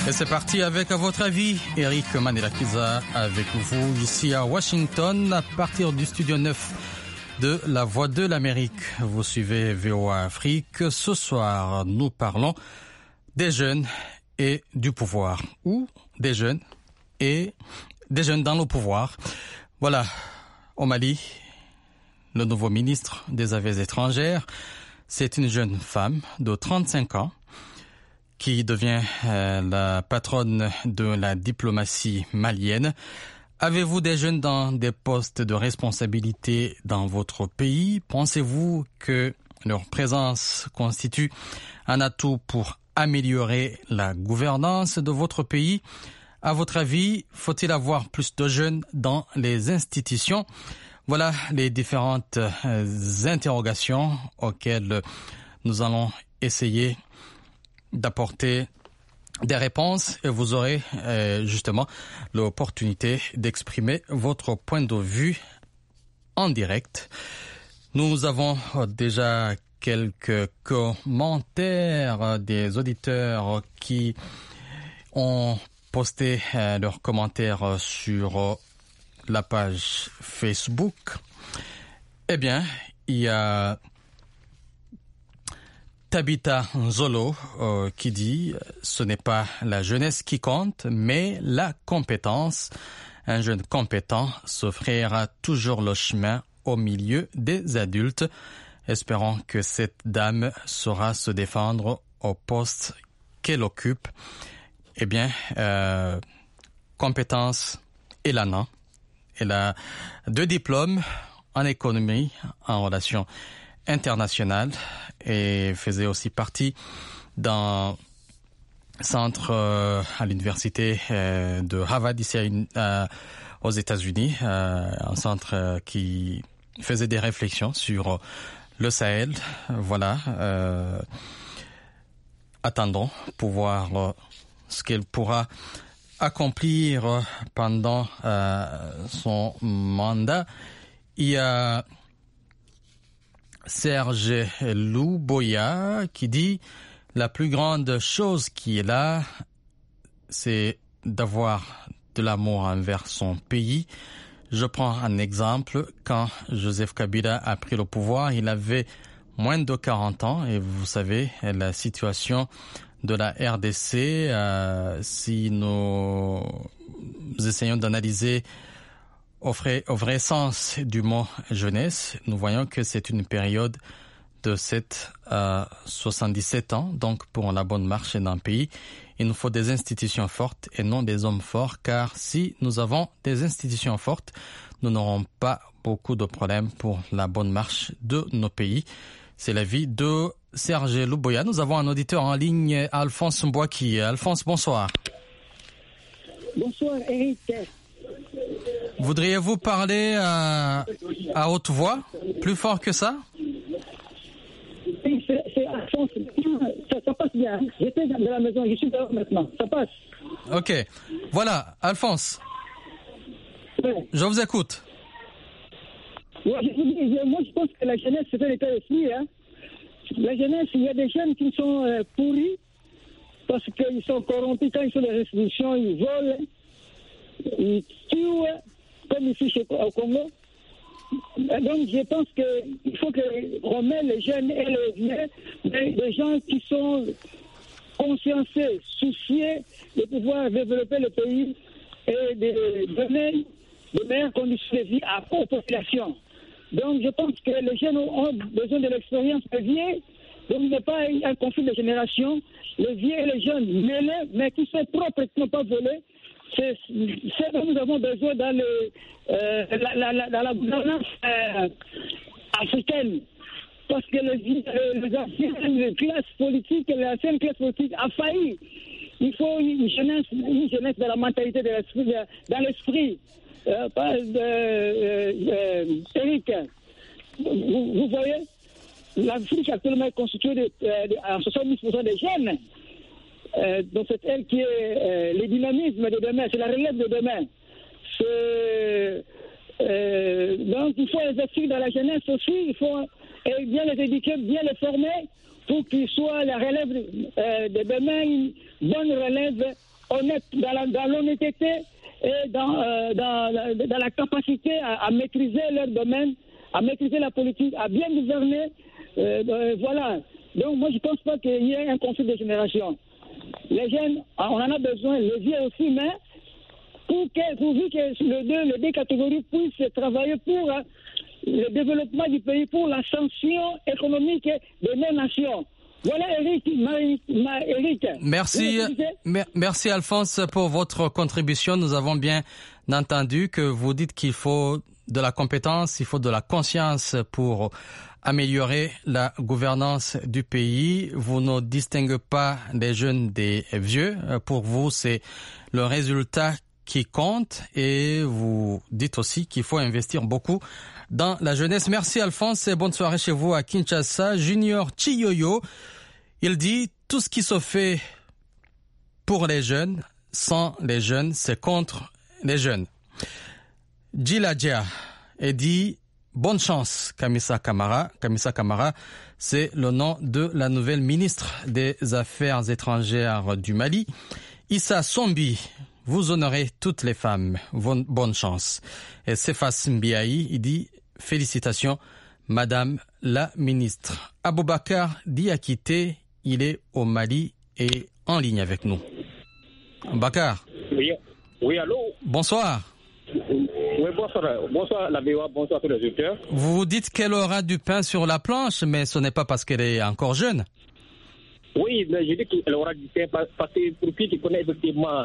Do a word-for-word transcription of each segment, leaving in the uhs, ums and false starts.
Et c'est parti avec, à votre avis, Eric Manelakiza avec vous ici à Washington, à partir du studio neuf de La Voix de l'Amérique. Vous suivez V O A Afrique. Ce soir, nous parlons des jeunes et du pouvoir, ou des jeunes et des jeunes dans le pouvoir. Voilà, au Mali, le nouveau ministre des Affaires étrangères, c'est une jeune femme de trente-cinq ans qui devient euh, la patronne de la diplomatie malienne. Avez-vous des jeunes dans des postes de responsabilité dans votre pays? Pensez-vous que leur présence constitue un atout pour améliorer la gouvernance de votre pays? À votre avis, faut-il avoir plus de jeunes dans les institutions? Voilà les différentes euh, interrogations auxquelles nous allons essayer d'apporter des réponses et vous aurez euh, justement l'opportunité d'exprimer votre point de vue en direct. Nous avons déjà quelques commentaires des auditeurs qui ont posté euh, leurs commentaires sur euh, la page Facebook. Eh bien, il y a Tabitha Nzolo euh, qui dit « Ce n'est pas la jeunesse qui compte, mais la compétence. Un jeune compétent s'offrira toujours le chemin au milieu des adultes. Espérons que cette dame saura se défendre au poste qu'elle occupe. » Eh bien, euh, compétence, elle en a. Elle a deux diplômes en économie, en relations internationales, et faisait aussi partie d'un centre euh, à l'université euh, de Harvard ici euh, aux États-Unis, euh, un centre euh, qui faisait des réflexions sur euh, le Sahel. Voilà. Euh, attendons pour voir euh, ce qu'elle pourra accomplir pendant euh, son mandat. Il y a Serge Louboya qui dit « La plus grande chose qui est là, c'est d'avoir de l'amour envers son pays. » Je prends un exemple. Quand Joseph Kabila a pris le pouvoir, il avait moins de quarante ans et vous savez, la situation de la R D C, euh, si nous essayons d'analyser Au vrai, au vrai sens du mot jeunesse, nous voyons que c'est une période de sept à soixante-dix-sept ans. Donc, pour la bonne marche d'un pays, il nous faut des institutions fortes et non des hommes forts, car si nous avons des institutions fortes, nous n'aurons pas beaucoup de problèmes pour la bonne marche de nos pays. C'est l'avis de Serge Louboya. Nous avons un auditeur en ligne, Alphonse Mbouaki. Alphonse, bonsoir. Bonsoir, Eric. Voudriez-vous parler à, à haute voix, plus fort que ça? Oui, c'est, c'est Alphonse. Ça, ça passe bien. J'étais dans la maison, je suis dehors maintenant. Ça passe. Ok. Voilà, Alphonse. Ouais. Je vous écoute. Ouais, je, je, moi, je pense que la jeunesse, c'est un état d'esprit. Hein. La jeunesse, il y a des jeunes qui sont euh, pourris parce qu'ils sont corrompus. Quand ils font des restitutions, ils volent, ils tuent, comme ici chez, au Congo. Donc je pense qu'il faut qu'on mette les jeunes et les vieux, des, des gens qui sont consciencieux, souciés de pouvoir développer le pays et de donner de meilleures conditions de vie à la population. Donc je pense que les jeunes ont besoin de l'expérience des vieux, donc il n'y a pas un conflit de génération. Les vieux et les jeunes mêlés, mais qui sont propres et qui n'ont pas volé. C'est ce dont nous avons besoin dans, le, euh, la, la, la, dans la gouvernance euh, africaine. Parce que les, les anciennes classes politiques, l'ancienne classe politique a failli. Il faut une jeunesse, une jeunesse dans la mentalité de l'esprit, dans l'esprit. Euh, pas de, euh, euh, Eric, vous, vous voyez, l'Afrique actuellement est constituée de, de, de soixante-dix pour cent des jeunes. Euh, donc c'est elle qui est euh, le dynamisme de demain, c'est la relève de demain. C'est, euh, donc il faut investir dans la jeunesse aussi, il faut euh, bien les éduquer, bien les former pour qu'ils soient la relève euh, de demain, une bonne relève honnêtes, dans, la, dans l'honnêteté et dans, euh, dans, dans la capacité à, à maîtriser leur domaine, à maîtriser la politique, à bien gouverner. Euh, euh, voilà. Donc moi je ne pense pas qu'il y ait un conflit de génération. Les jeunes, on en a besoin, les vieux aussi, mais pour que, pourvu que les deux, les deux catégories puissent travailler pour euh, le développement du pays, pour l'ascension économique de nos nations. Voilà Eric, Marie, Ma, Eric. Merci, mer- merci Alphonse pour votre contribution. Nous avons bien entendu que vous dites qu'il faut de la compétence, il faut de la conscience pour améliorer la gouvernance du pays. Vous ne distinguez pas des jeunes des vieux. Pour vous, c'est le résultat qui compte et vous dites aussi qu'il faut investir beaucoup dans la jeunesse. Merci Alphonse et bonne soirée chez vous à Kinshasa. Junior Chiyoyo, il dit tout ce qui se fait pour les jeunes, sans les jeunes, c'est contre les jeunes. Djiladja et dit bonne chance Kamisa Kamara. Kamisa Kamara, c'est le nom de la nouvelle ministre des Affaires étrangères du Mali. Issa Sombi, vous honorez toutes les femmes. Bonne chance. Et Sefas Mbiaï, il dit félicitations, Madame la ministre. Aboubakar Diakité, il est au Mali et en ligne avec nous. Bakar. Oui, oui, allô. Bonsoir. Oui, bonsoir. Bonsoir la V O A, bonsoir à tous les auditeurs. Vous vous dites qu'elle aura du pain sur la planche, mais ce n'est pas parce qu'elle est encore jeune. Oui, mais je dis qu'elle aura du pain parce que pour qui qui connaît effectivement,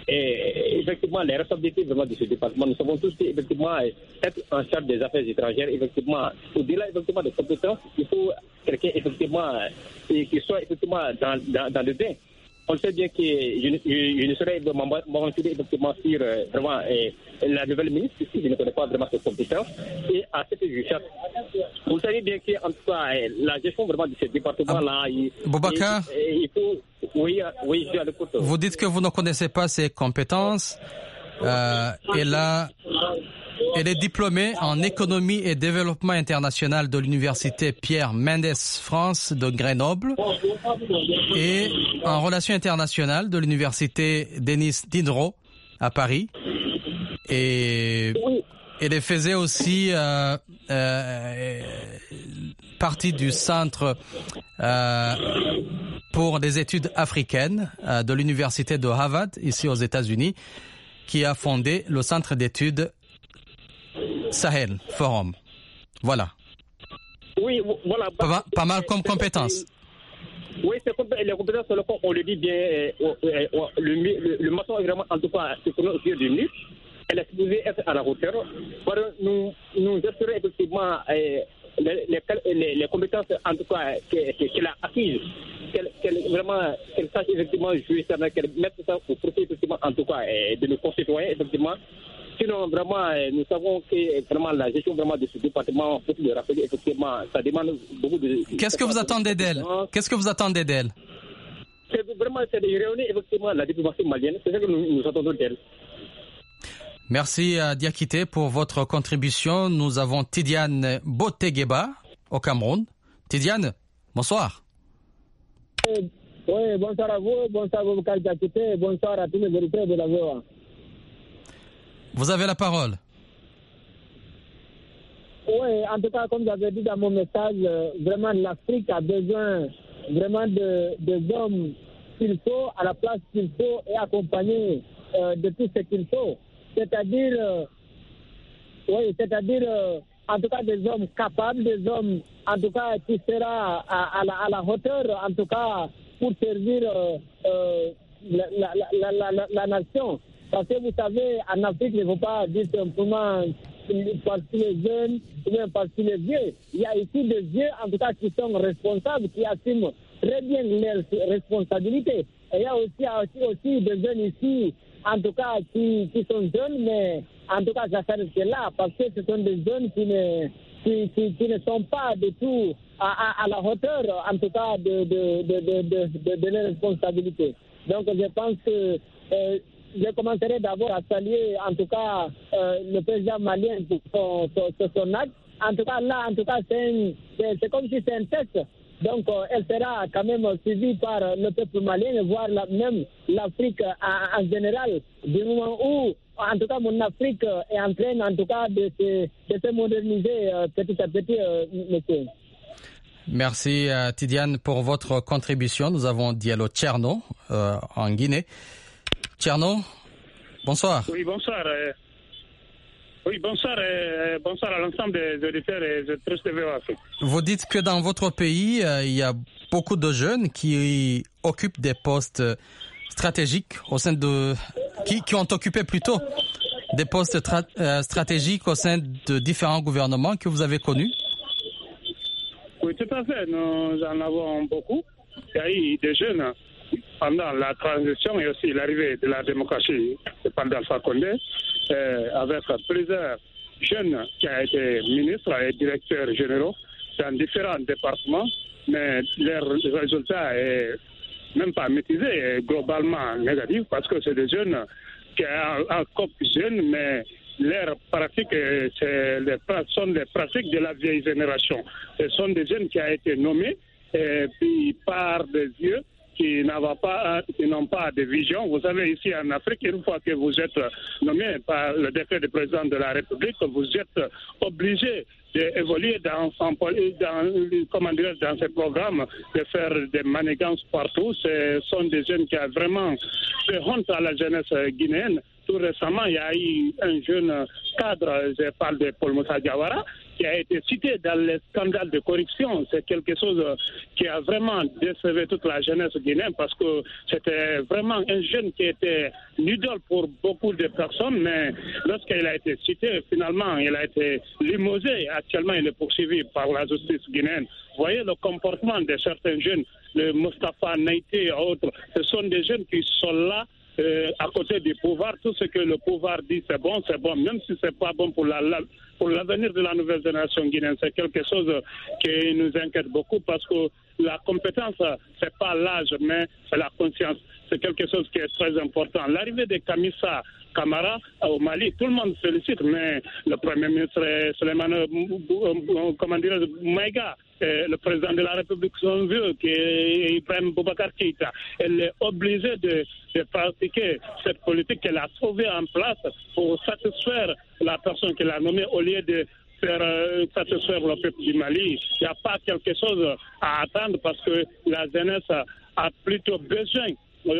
eh, effectivement les responsabilités vraiment de ce département, nous savons tous qu'effectivement être en charge des affaires étrangères, effectivement, au-delà effectivement des compétences, il faut quelqu'un effectivement qui soit effectivement dans, dans, dans le bain. On sait bien que je ne, je, je ne saurais m'aventurer effectivement sur euh, vraiment euh, la nouvelle ministre, puisque je ne connais pas vraiment ses compétences. Et à cette je cherche. Vous savez bien qu'en tout cas, euh, la gestion vraiment de ce département-là, ah, il, Boubacar, il, il faut. Oui, oui, je suis à l'écoute. Vous dites que vous ne connaissez pas ses compétences. Euh, et là. Elle est diplômée en économie et développement international de l'université Pierre Mendès France de Grenoble et en relations internationales de l'université Denis Diderot à Paris. Et elle faisait aussi euh, euh, partie du centre euh, pour des études africaines euh, de l'université de Harvard ici aux États-Unis, qui a fondé le centre d'études Sahel Forum. Voilà. Oui, voilà. Pas, pas mal comme compétences. Oui, c'est les compétences, on le dit bien, le, le, le maçon est vraiment, en tout cas, c'est au pied du mur. Elle est supposée être à la hauteur. Nous, nous espérons effectivement les, les, les, les compétences, en tout cas, qu'elle a acquises, qu'elle, qu'elle, vraiment, qu'elle sache effectivement jouer ça, qu'elle mette ça au profit, effectivement, en tout cas, de nos concitoyens, effectivement. Sinon, vraiment, nous savons que vraiment la gestion vraiment de ce département, faut le rappeler, effectivement, ça demande beaucoup de... Qu'est-ce que vous attendez d'elle? Qu'est-ce que vous attendez d'elle? C'est vraiment, c'est de réunir effectivement la diplomatie malienne. C'est ce que nous, nous attendons d'elle. Merci à Diakité pour votre contribution. Nous avons Tidiane Botegeba au Cameroun. Tidiane, bonsoir. Oui, bonsoir à vous, bonsoir à vous, Diakité, bonsoir à tous les auditeurs de la V O A. Vous avez la parole. Oui, en tout cas, comme j'avais dit dans mon message, vraiment l'Afrique a besoin vraiment de, de hommes qu'il faut, à la place qu'il faut et accompagnés euh, de tout ce qu'il faut. C'est-à-dire, euh, oui, c'est-à-dire, euh, en tout cas, des hommes capables, des hommes, en tout cas, qui sera à, à, la, à la hauteur, en tout cas, pour servir euh, euh, la, la, la, la, la, la nation. Parce que vous savez, en Afrique, il ne faut pas dire simplement parce que les jeunes ou même parce que les vieux. Il y a ici des vieux, en tout cas, qui sont responsables, qui assument très bien leurs responsabilités. Et il y a aussi, aussi, aussi des jeunes ici, en tout cas, qui, qui sont jeunes, mais en tout cas, ça s'arrête là, parce que ce sont des jeunes qui ne, qui, qui, qui ne sont pas du tout à, à, à la hauteur, en tout cas, de, de, de, de, de, de, de leurs responsabilités. Donc, je pense que... Euh, je commencerai d'abord à saluer, en tout cas, euh, le président malien pour son, son, son acte. En tout cas, là, en tout cas, c'est, un, c'est, c'est comme si c'est un test. Donc, euh, elle sera quand même suivie par le peuple malien, voire la, même l'Afrique en, en général, du moment où, en tout cas, mon Afrique est en train, en tout cas, de se, de se moderniser euh, petit à petit, euh, monsieur. Merci, euh, Tidiane, pour votre contribution. Nous avons Diallo Tcherno, euh, en Guinée. Tcherno, bonsoir. Oui, bonsoir. Euh, oui, bonsoir. Euh, bonsoir à l'ensemble des auditeurs et des auditrices de V O A Afrique. Vous dites que dans votre pays, euh, il y a beaucoup de jeunes qui occupent des postes stratégiques au sein de... qui, qui ont occupé plutôt des postes tra- euh, stratégiques au sein de différents gouvernements que vous avez connus. Oui, tout à fait. Nous en avons beaucoup. Il y a eu des jeunes pendant la transition et aussi l'arrivée de la démocratie pendant Alpha Condé, euh, avec plusieurs jeunes qui ont été ministres et directeurs généraux dans différents départements, mais leur résultat est même pas maîtrisé, est globalement négatif parce que c'est des jeunes qui sont encore jeunes, mais leurs pratiques c'est les, sont les pratiques de la vieille génération. Ce sont des jeunes qui ont été nommés et puis par des yeux qui n'ont pas, qui n'ont pas de vision. Vous savez, ici en Afrique, une fois que vous êtes nommé par le décret du président de la République, vous êtes obligé d'évoluer dans, dans, comment dire, dans ces programmes, de faire des manigances partout. Ce sont des jeunes qui ont vraiment fait honte à la jeunesse guinéenne. Tout récemment, il y a eu un jeune cadre, je parle de Paul Moussa Diawara, qui a été cité dans les scandales de corruption. C'est quelque chose qui a vraiment décevé toute la jeunesse guinéenne parce que c'était vraiment un jeune qui était une idole pour beaucoup de personnes, mais lorsqu'il a été cité, finalement, il a été limogé. Actuellement, il est poursuivi par la justice guinéenne. Vous voyez le comportement de certains jeunes, le Moustapha Naïté et autres, ce sont des jeunes qui sont là Euh, à côté du pouvoir. Tout ce que le pouvoir dit c'est bon, c'est bon, même si c'est pas bon pour la, la pour l'avenir de la nouvelle génération guinéenne. C'est quelque chose qui nous inquiète beaucoup parce que la compétence, c'est pas l'âge, mais c'est la conscience. C'est quelque chose qui est très important. L'arrivée de Kamisa Camara au Mali, tout le monde félicite, mais le Premier ministre Souleymane comment dire, Maïga, le président de la République, son vieux, qui est Ibrahim Boubacar Keïta, elle est obligée de, de pratiquer cette politique qu'elle a trouvée en place pour satisfaire la personne qu'elle a nommée au lieu de faire euh, satisfaire le peuple du Mali. Il n'y a pas quelque chose à attendre parce que la jeunesse a plutôt besoin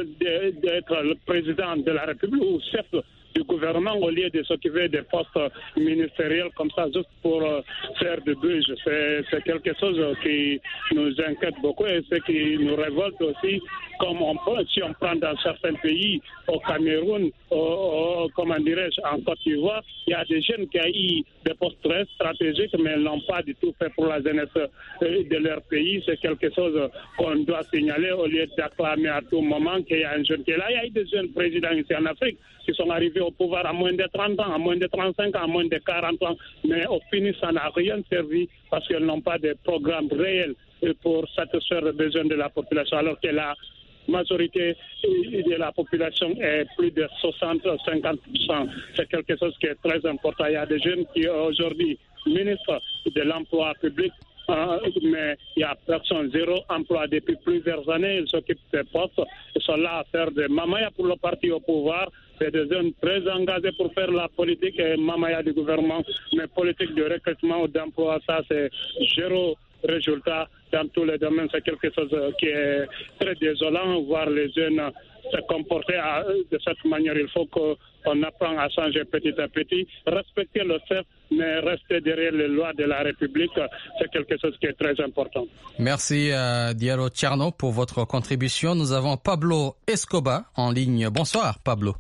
d'être le président de la République ou chef du gouvernement au lieu de s'occuper des postes ministériels comme ça juste pour euh, faire de buzz. C'est, c'est quelque chose qui nous inquiète beaucoup et ce qui nous révolte aussi, comme on peut, si on prend dans certains pays, au Cameroun, au, au, comment dirais-je, en Côte d'Ivoire, il y a des jeunes qui ont eu des postes très stratégiques mais ils n'ont pas du tout fait pour la jeunesse de leur pays. C'est quelque chose qu'on doit signaler au lieu d'acclamer à tout moment qu'il y a un jeune qui est là. Il y a eu des jeunes présidents ici en Afrique qui sont arrivés au pouvoir à moins de trente ans, à moins de trente-cinq ans, à moins de quarante ans, mais au fini, ça n'a rien servi parce qu'ils n'ont pas de programme réel pour satisfaire les besoins de la population, alors que la majorité de la population est plus de soixante à cinquante pour cent. C'est quelque chose qui est très important. Il y a des jeunes qui aujourd'hui ministres de l'emploi public, Euh, mais il y a personne, zéro emploi depuis plusieurs années. Ils s'occupent des postes, ils sont là à faire des mamaya pour le parti au pouvoir. C'est des jeunes très engagés pour faire la politique et mamaya du gouvernement. Mais politique de recrutement ou d'emploi, ça c'est zéro résultat dans tous les domaines. C'est quelque chose qui est très désolant, voir les jeunes se comporter à, de cette manière. Il faut qu'on apprenne à changer petit à petit, respecter le chef, mais rester derrière les lois de la République, c'est quelque chose qui est très important. Merci euh, Diallo Tcherno pour votre contribution. Nous avons Pablo Escobar en ligne. Bonsoir Pablo.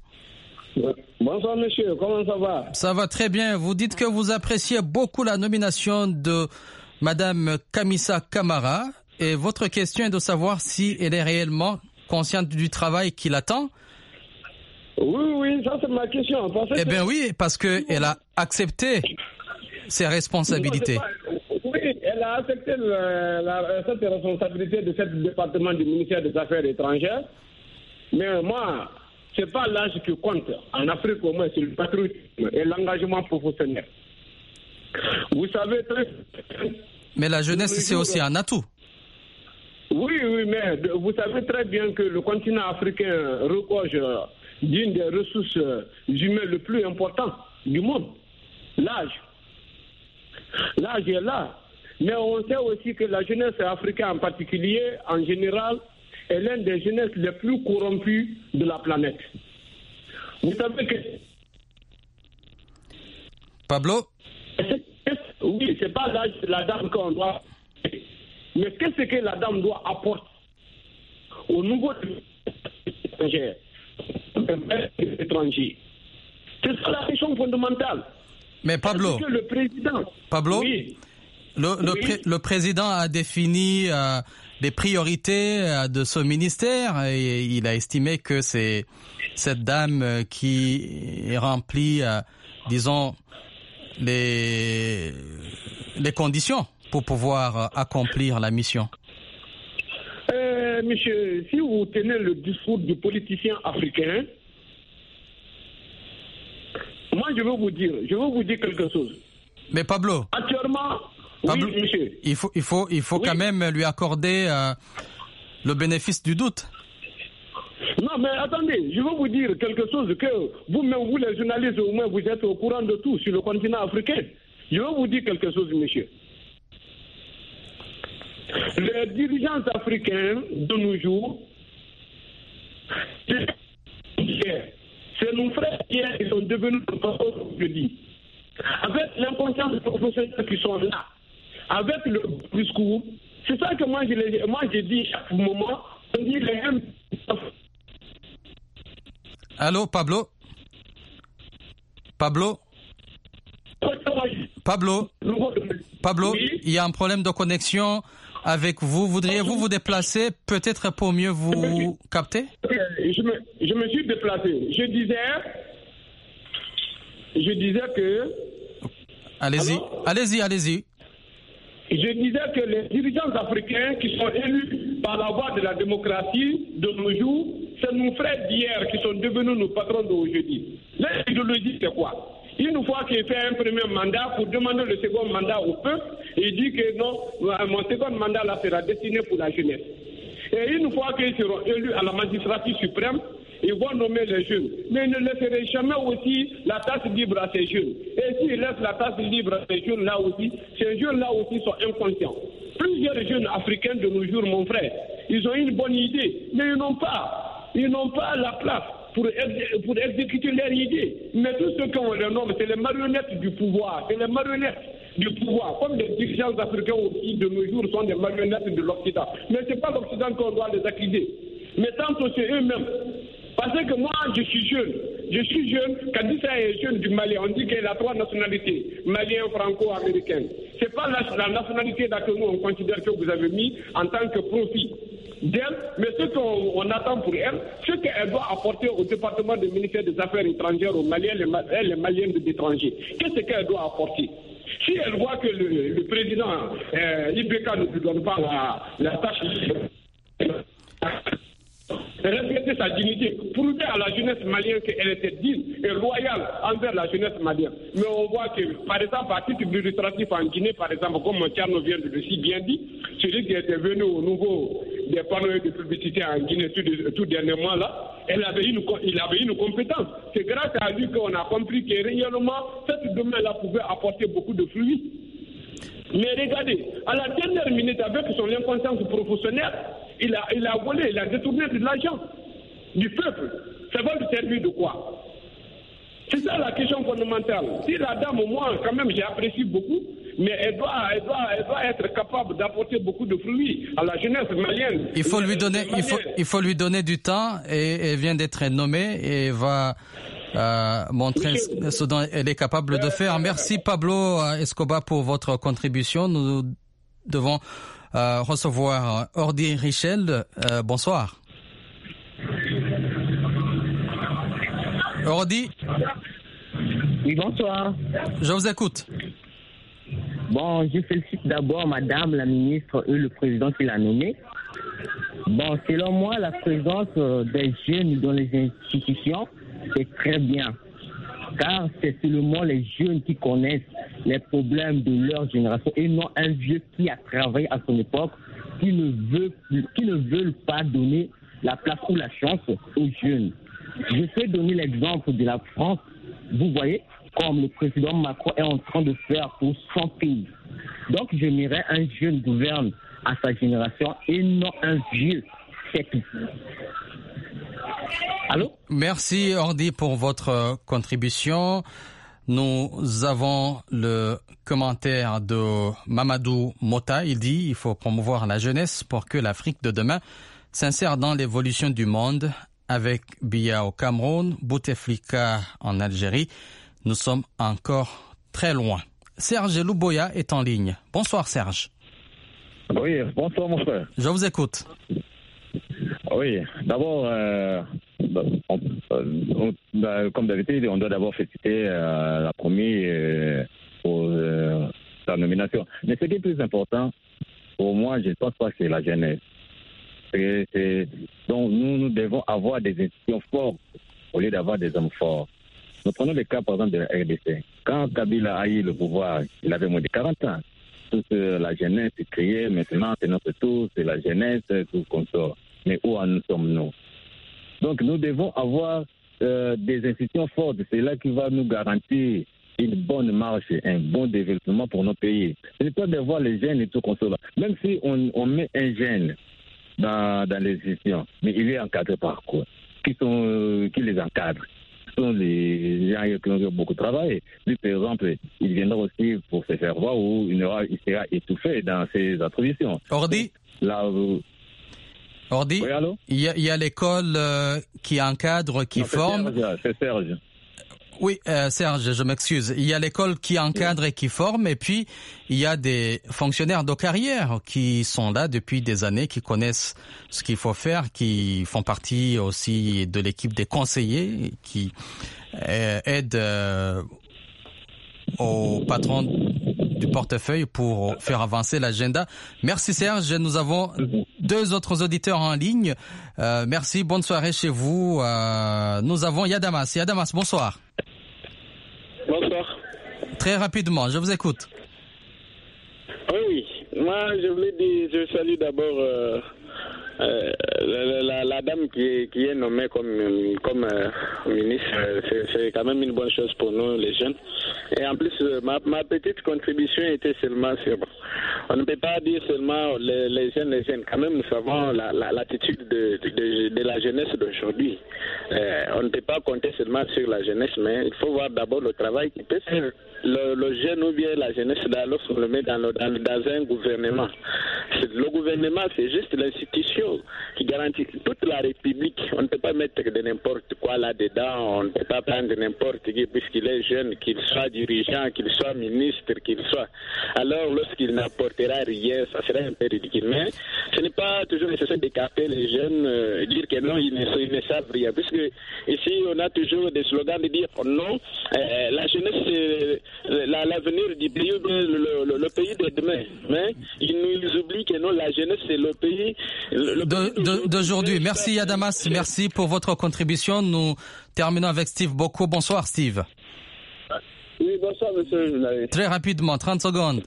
Bonsoir monsieur, comment ça va? Ça va très bien. Vous dites que vous appréciez beaucoup la nomination de Madame Kamisa Camara et votre question est de savoir si elle est réellement consciente du travail qui l'attend. Oui, oui, ça c'est ma question. Eh bien oui, parce qu'elle a accepté ses responsabilités. Non, oui, elle a accepté la, la, cette responsabilité de ce département du ministère des Affaires étrangères. Mais moi, c'est pas l'âge qui compte. En Afrique, au moins, c'est le patriotisme et l'engagement professionnel. Vous savez très... Mais la jeunesse, c'est aussi un atout. Oui, oui, mais vous savez très bien que le continent africain regorge d'une des ressources humaines les plus importantes du monde, l'âge. L'âge est là. Mais on sait aussi que la jeunesse africaine en particulier, en général, est l'une des jeunesses les plus corrompues de la planète. Vous savez que... Pablo? Oui, c'est pas l'âge de la dame qu'on doit... Mais qu'est-ce que la dame doit apporter au niveau de l'étranger? C'est ça la question fondamentale. Mais Pablo, que le président, Pablo, oui, le, le, oui. pré, le président a défini euh, les priorités euh, de ce ministère et il a estimé que c'est cette dame euh, qui remplit, euh, disons, les, les conditions pour pouvoir euh, accomplir la mission. Euh, monsieur, si vous tenez le discours du politicien africain, moi je veux vous dire, je veux vous dire quelque chose. Mais Pablo, actuellement, Pablo, oui, monsieur. il faut, il faut, il faut oui. quand même lui accorder euh, le bénéfice du doute. Non, mais attendez, je veux vous dire quelque chose que vous-même, vous les journalistes, au moins, vous êtes au courant de tout sur le continent africain. Je veux vous dire quelque chose, monsieur. Les dirigeants africains de nos jours, c'est nos frères hier qui sont devenus aujourd'hui. Avec l'inconscience professionnelle qui sont là, avec le discours, c'est ça que moi je moi j'ai dit à chaque moment, on dit les mêmes. Allô, Pablo? Pablo? Pablo? Pablo, oui? Il y a un problème de connexion avec vous. Voudriez-vous vous déplacer peut-être pour mieux vous capter? Je me, je me suis déplacé. Je disais, je disais que... Allez-y, Alors, allez-y, allez-y. Je disais que les dirigeants africains qui sont élus par la voie de la démocratie de nos jours, c'est nos frères d'hier qui sont devenus nos patrons d'aujourd'hui. L'idéologie, c'est quoi? Une fois qu'il fait un premier mandat pour demander le second mandat au peuple, il dit que non, mon second mandat là sera destiné pour la jeunesse. Et une fois qu'ils seront élus à la magistrature suprême, ils vont nommer les jeunes. Mais ils ne laisseraient jamais aussi la tâche libre à ces jeunes. Et s'ils laissent la tâche libre à ces jeunes là aussi, ces jeunes là aussi sont inconscients. Plusieurs jeunes africains de nos jours, mon frère, ils ont une bonne idée, mais ils n'ont pas, ils n'ont pas la place pour, ex- pour exécuter leur idée. Mais tout ce qu'on leur nomme, c'est les marionnettes du pouvoir, c'est les marionnettes du pouvoir. Comme les dirigeants africains aussi de nos jours sont des marionnettes de l'Occident. Mais ce n'est pas l'Occident qu'on doit les accuser. Mais tant que c'est eux-mêmes. Parce que moi, je suis jeune. Je suis jeune. Kadissa est jeune du Mali. On dit qu'il a trois nationalités, malien, franco-américain. Ce n'est pas la, la nationalité là que nous, on considère que vous avez mis en tant que profit d'elle. Mais ce qu'on on attend pour elle, c'est qu'elle doit apporter au département du ministère des Affaires étrangères, aux Maliens, les, les Maliens de l'étranger. Qu'est-ce qu'elle doit apporter? Si elle voit que le, le président euh, I B K ne lui donne pas la, la tâche, respecter sa dignité, prouver à la jeunesse malienne qu'elle était digne et loyale envers la jeunesse malienne. Mais on voit que, par exemple, à titre illustratif en Guinée, par exemple, comme Tcherno vient de le si bien dit, celui qui était venu au niveau des panneaux de publicité en Guinée tout, tout dernièrement là, elle avait une, il avait une compétence. C'est grâce à lui qu'on a compris que réellement, cette domaine-là pouvait apporter beaucoup de fruits. Mais regardez, à la dernière minute, avec son inconscience professionnelle, il a, il a volé, il a détourné de l'argent du peuple. Ça va lui servir de quoi? C'est ça la question fondamentale. Si la dame, moi, quand même, j'apprécie beaucoup, mais elle doit, elle doit, elle doit être capable d'apporter beaucoup de fruits à la jeunesse malienne. Il faut lui donner, il faut, il faut lui donner du temps et elle vient d'être nommée et va euh, montrer Monsieur, ce dont elle est capable euh, de faire. Merci Pablo Escobar pour votre contribution. Nous devons euh, recevoir Ordi Richel. Euh, bonsoir. Ordi. Oui, bonsoir. Je vous écoute. Bon, je félicite d'abord Madame la ministre et le président qui l'a nommé. Bon, selon moi, la présence des jeunes dans les institutions, c'est très bien. Car c'est seulement les jeunes qui connaissent les problèmes de leur génération et non un vieux qui a travaillé à son époque qui ne veulent, qui ne veulent pas donner la place ou la chance aux jeunes. Je peux donner l'exemple de la France. Vous voyez, comme le président Macron est en train de faire pour son pays. Donc, j'aimerais un jeune gouverne à sa génération et non un vieux. C'est tout. Allô? Merci, Ordi, pour votre contribution. Nous avons le commentaire de Mamadou Mota. Il dit qu'il faut promouvoir la jeunesse pour que l'Afrique de demain s'insère dans l'évolution du monde. Avec Biya au Cameroun, Bouteflika en Algérie, nous sommes encore très loin. Serge Louboya est en ligne. Bonsoir Serge. Oui, bonsoir mon frère. Je vous écoute. Oui, d'abord, euh, on, on, on, comme d'habitude, on doit d'abord féliciter euh, la première euh, pour euh, sa nomination. Mais ce qui est plus important, pour moi, je ne pense pas que c'est la jeunesse. C'est, c'est, donc nous, nous devons avoir des institutions fortes au lieu d'avoir des hommes forts. Nous prenons le cas par exemple de la R D C. Quand Kabila a eu le pouvoir, il avait moins de quarante ans. Toute la jeunesse est criée, maintenant c'est notre tour, c'est la jeunesse, tout comme ça. Mais où en sommes-nous? Donc nous devons avoir euh, des institutions fortes. C'est là qui va nous garantir une bonne marche, un bon développement pour nos pays. Ce n'est pas de voir les jeunes et tout comme ça. Même si on, on met un jeune dans, dans les institutions, mais il est encadré par quoi? Qui, sont, euh, qui les encadrent? Ce sont les gens qui ont beaucoup travaillé. Lui, par exemple, il viendra aussi pour se faire voir ou il, aura, il sera étouffé dans ses attributions. Ordi Là, euh, Ordi, oui, allô? il y a, il y a l'école euh, qui encadre, qui non, c'est forme. Serge, c'est Serge. Oui, euh, Serge, je m'excuse. Il y a l'école qui encadre et qui forme, et puis il y a des fonctionnaires de carrière qui sont là depuis des années, qui connaissent ce qu'il faut faire, qui font partie aussi de l'équipe des conseillers, qui euh, aident euh, au patron du portefeuille pour faire avancer l'agenda. Merci Serge, nous avons deux autres auditeurs en ligne. Euh, merci, bonne soirée chez vous. Euh, nous avons Yadamas. Yadamas, bonsoir. Bonsoir. Très rapidement, je vous écoute. Oui, oui. Moi, je voulais dire, je salue d'abord euh, euh, la, la, la dame qui, qui est nommée comme, comme euh, ministre. C'est, c'est quand même une bonne chose pour nous, les jeunes. Et en plus, ma, ma petite contribution était seulement sur... On ne peut pas dire seulement les, les jeunes, les jeunes. Quand même, nous savons la, la, l'attitude de, de, de la jeunesse d'aujourd'hui. Euh, on ne peut pas compter seulement sur la jeunesse, mais il faut voir d'abord le travail qui peut faire le, le jeune ou bien la jeunesse lorsqu'on le met dans, le, dans, dans un gouvernement. C'est, le gouvernement, c'est juste l'institution qui garantit toute la République. On ne peut pas mettre de n'importe quoi là-dedans. On ne peut pas prendre n'importe qui puisqu'il est jeune, qu'il soit dirigeant, qu'il soit ministre, qu'il soit... Alors, lorsqu'il n'apportera rien, ça serait un peu ridicule. Mais ce n'est pas toujours nécessaire d'écarter les jeunes, euh, dire que non, ils ne, ils ne savent rien. Puisque ici, on a toujours des slogans de dire oh non, euh, la jeunesse, c'est la, l'avenir du pays, le, le, le pays de demain. Mais ils nous oublient que non, la jeunesse, c'est le pays... Le de, de, d'aujourd'hui. Merci Yadamas, merci pour votre contribution. Nous terminons avec Steve Boko. Bonsoir Steve. Oui, bonsoir monsieur le journaliste. Très rapidement, trente secondes.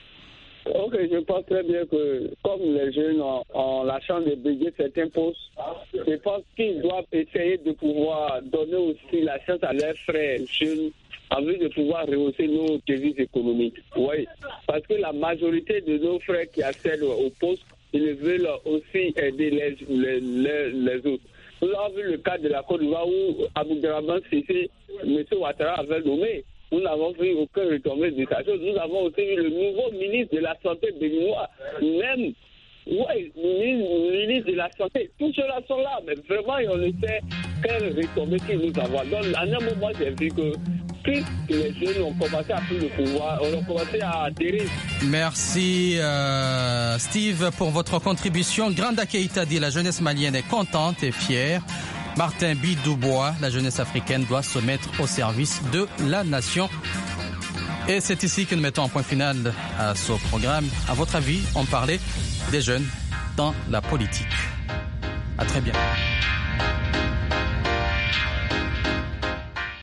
Ok, je pense très bien que comme les jeunes ont, ont la chance de briguer certains postes, je pense qu'ils doivent essayer de pouvoir donner aussi la chance à leurs frères jeunes en vue de pouvoir rehausser nos devises économiques. Oui, parce que la majorité de nos frères qui accèdent au poste, ils veulent aussi aider les, les, les, les autres. Nous avons vu le cas de la Côte d'Ivoire où Aboudraman Sissé, M. Ouattara avait nommé. Nous n'avons vu aucun retombé de sa chose. Nous avons aussi vu le nouveau ministre de la Santé béninois, même, ouais, le ministre de la Santé. Tous ceux-là sont là, mais vraiment, on ne sait quel retombé qu'ils nous avons. Donc, à un moment, j'ai vu que plus les jeunes ont commencé à prendre le pouvoir, on a commencé à adhérer. Merci euh, Steve pour votre contribution. Granda Keita dit la jeunesse malienne est contente et fière. Martin Bidoubois, la jeunesse africaine doit se mettre au service de la nation. Et c'est ici que nous mettons un point final à ce programme. À votre avis, on parlait des jeunes dans la politique. À très bientôt.